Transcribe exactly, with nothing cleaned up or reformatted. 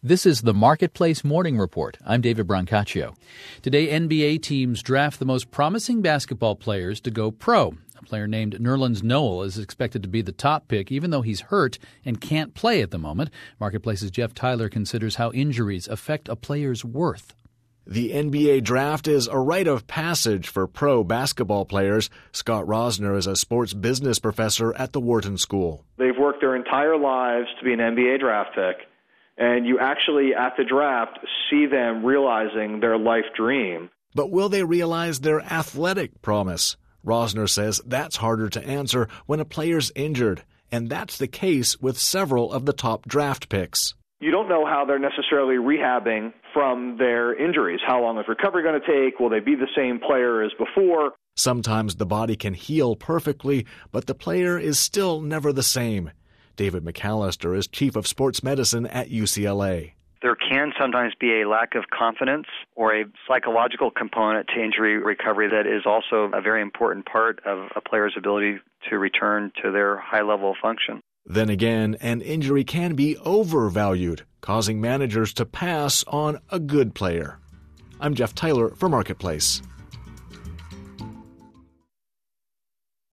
This is the Marketplace Morning Report. I'm David Brancaccio. Today, N B A teams draft the most promising basketball players to go pro. A player named Nerlens Noel is expected to be the top pick, even though he's hurt and can't play at the moment. Marketplace's Jeff Tyler considers how injuries affect a player's worth. The N B A draft is a rite of passage for pro basketball players. Scott Rosner is a sports business professor at the Wharton School. They've worked their entire lives to be an N B A draft pick, and you actually, at the draft, see them realizing their life dream. But will they realize their athletic promise? Rosner says that's harder to answer when a player's injured, and that's the case with several of the top draft picks. You don't know how they're necessarily rehabbing from their injuries. How long is recovery going to take? Will they be the same player as before? Sometimes the body can heal perfectly, but the player is still never the same. David McAllister is chief of sports medicine at U C L A. There can sometimes be a lack of confidence or a psychological component to injury recovery that is also a very important part of a player's ability to return to their high level of function. Then again, an injury can be overvalued, causing managers to pass on a good player. I'm Jeff Tyler for Marketplace.